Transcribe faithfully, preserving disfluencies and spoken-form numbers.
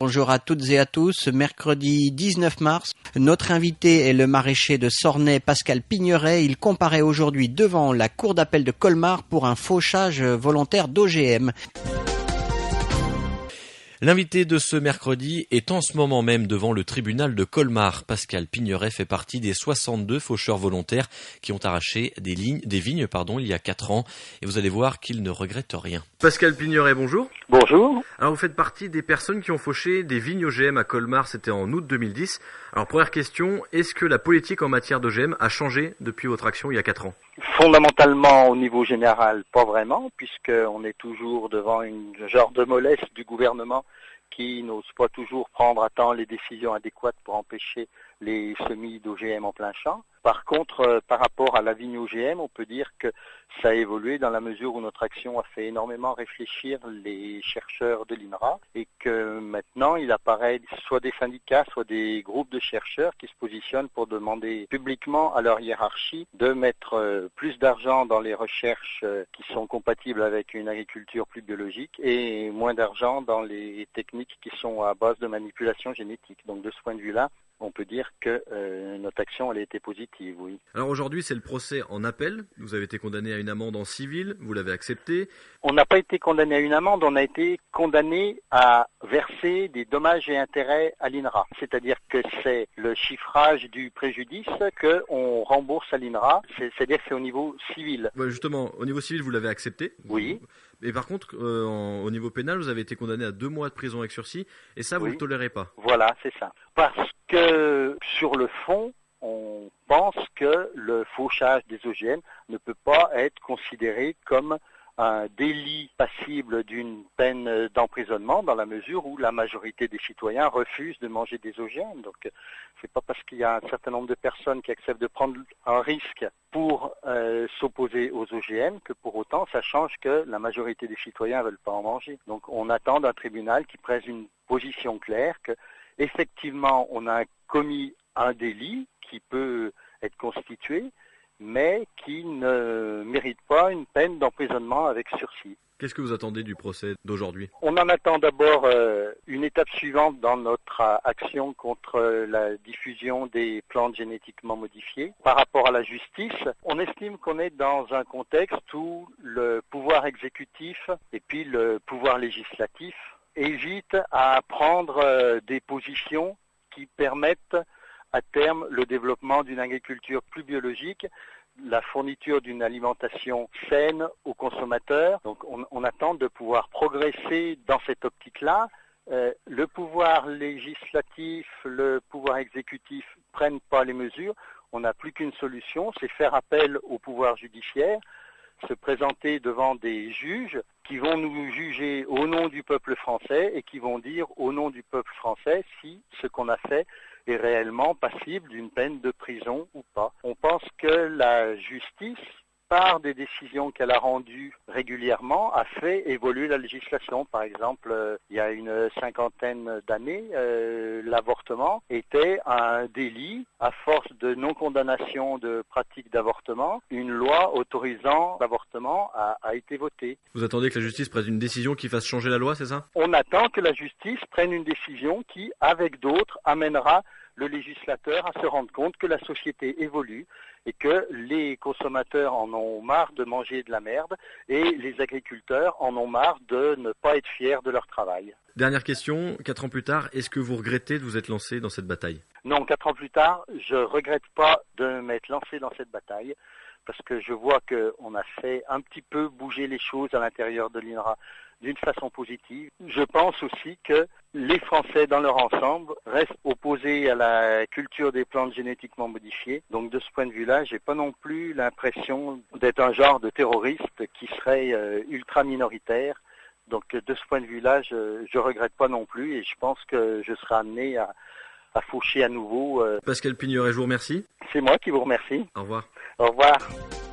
Bonjour à toutes et à tous. Mercredi dix-neuf mars, notre invité est le maraîcher de Sornay, Pascal Pigneret. Il comparaît aujourd'hui devant la cour d'appel de Colmar pour un fauchage volontaire d'O G M. L'invité de ce mercredi est en ce moment même devant le tribunal de Colmar. Pascal Pigneret fait partie des soixante-deux faucheurs volontaires qui ont arraché des, lignes, des vignes pardon, il y a quatre ans. Et vous allez voir qu'il ne regrette rien. Pascal Pigneret, bonjour. Bonjour. Alors vous faites partie des personnes qui ont fauché des vignes O G M à Colmar, c'était en août deux mille dix. Alors première question, est-ce que la politique en matière d'O G M a changé depuis votre action il y a quatre ans ? Fondamentalement, au niveau général, pas vraiment, puisqu'on est toujours devant une genre de mollesse du gouvernement qui n'ose pas toujours prendre à temps les décisions adéquates pour empêcher les semis d'O G M en plein champ. Par contre, euh, par rapport à la vigne O G M, on peut dire que ça a évolué dans la mesure où notre action a fait énormément réfléchir les chercheurs de l'I N R A et que maintenant il apparaît soit des syndicats, soit des groupes de chercheurs qui se positionnent pour demander publiquement à leur hiérarchie de mettre euh, plus d'argent dans les recherches euh, qui sont compatibles avec une agriculture plus biologique et moins d'argent dans les techniques qui sont à base de manipulation génétique. Donc de ce point de vue-là, on peut dire que euh, notre action elle a été positive, oui. Alors aujourd'hui, c'est le procès en appel. Vous avez été condamné à une amende en civil, vous l'avez accepté. On n'a pas été condamné à une amende, on a été condamné à verser des dommages et intérêts à l'I N R A. C'est-à-dire que c'est le chiffrage du préjudice qu'on rembourse à l'I N R A, c'est, c'est-à-dire que c'est au niveau civil. Ouais, justement, au niveau civil, vous l'avez accepté. Oui. Mais par contre, euh, en, au niveau pénal, vous avez été condamné à deux mois de prison avec sursis, et ça, vous ne oui. le tolérez pas. Voilà, c'est ça. Parce que sur le fond, on pense que le fauchage des O G M ne peut pas être considéré comme un délit passible d'une peine d'emprisonnement dans la mesure où la majorité des citoyens refusent de manger des O G M. Donc c'est pas parce qu'il y a un certain nombre de personnes qui acceptent de prendre un risque pour euh, s'opposer aux O G M que pour autant ça change que la majorité des citoyens ne veulent pas en manger. Donc on attend d'un tribunal qui prenne une position claire que effectivement on a commis un délit qui peut être constitué mais qui ne mérite pas une peine d'emprisonnement avec sursis. Qu'est-ce que vous attendez du procès d'aujourd'hui ? On en attend d'abord euh, une étape suivante dans notre euh, action contre euh, la diffusion des plantes génétiquement modifiées. Par rapport à la justice, on estime qu'on est dans un contexte où le pouvoir exécutif et puis le pouvoir législatif hésitent à prendre euh, des positions qui permettent à terme le développement d'une agriculture plus biologique, la fourniture d'une alimentation saine aux consommateurs. Donc on, on attend de pouvoir progresser dans cette optique-là. Euh, le pouvoir législatif, le pouvoir exécutif prennent pas les mesures. On n'a plus qu'une solution, c'est faire appel au pouvoir judiciaire, se présenter devant des juges qui vont nous juger au nom du peuple français et qui vont dire au nom du peuple français si ce qu'on a fait est réellement passible d'une peine de prison ou pas. On pense que la justice, par des décisions qu'elle a rendues régulièrement, a fait évoluer la législation. Par exemple, euh, il y a une cinquantaine d'années, euh, l'avortement était un délit. À force de non-condamnation de pratiques d'avortement, une loi autorisant l'avortement a, a été votée. Vous attendez que la justice prenne une décision qui fasse changer la loi, c'est ça ? On attend que la justice prenne une décision qui, avec d'autres, amènera le législateur à se rendre compte que la société évolue et que les consommateurs en ont marre de manger de la merde et les agriculteurs en ont marre de ne pas être fiers de leur travail. Dernière question, quatre ans plus tard, est-ce que vous regrettez de vous être lancé dans cette bataille ? Non, quatre ans plus tard, je regrette pas de m'être lancé dans cette bataille parce que je vois qu'on a fait un petit peu bouger les choses à l'intérieur de l'I N R A d'une façon positive. Je pense aussi que les Français dans leur ensemble restent opposés à la culture des plantes génétiquement modifiées. Donc de ce point de vue-là, j'ai pas non plus l'impression d'être un genre de terroriste qui serait euh, ultra minoritaire. Donc de ce point de vue-là, je je regrette pas non plus et je pense que je serai amené à, à faucher à nouveau. Euh... Pascal Pigneret, je vous remercie. C'est moi qui vous remercie. Au revoir. Au revoir.